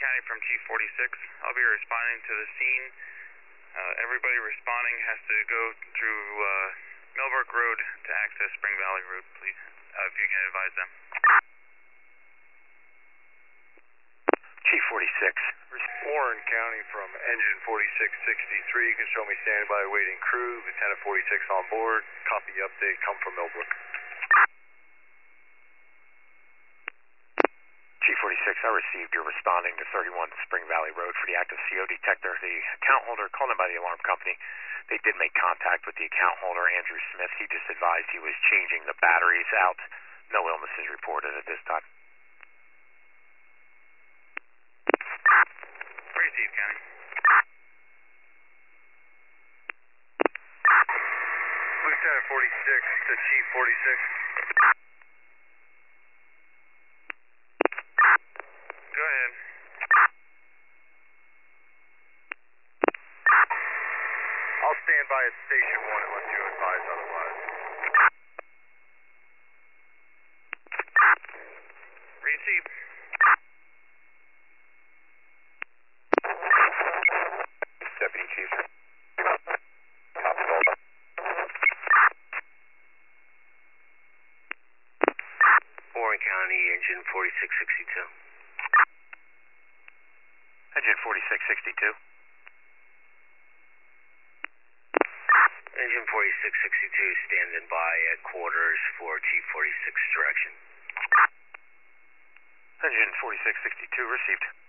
County from Chief 46. I'll be responding to the scene. Everybody responding has to go through Millbrook Road to access Spring Valley Road, please, if you can advise them. Chief 46. Warren County from Engine 4663. You can show me standby waiting crew. Lieutenant 46 on board. Copy update. Come from Millbrook. Chief 46, I received your responding to 31 Spring Valley Road for the active CO detector. The account holder called in by the alarm company. They did make contact with the account holder, Andrew Smith. He just advised he was changing the batteries out. No illnesses reported at this time. Receive, County. Lieutenant 46 to Chief 46. Go ahead. I'll stand by at Station 1 unless you advise otherwise. Receive. Deputy Chief. Warren County, Engine 4662. Engine 4662. Engine 4662 standing by at quarters for Chief 46 direction. Engine 4662 received.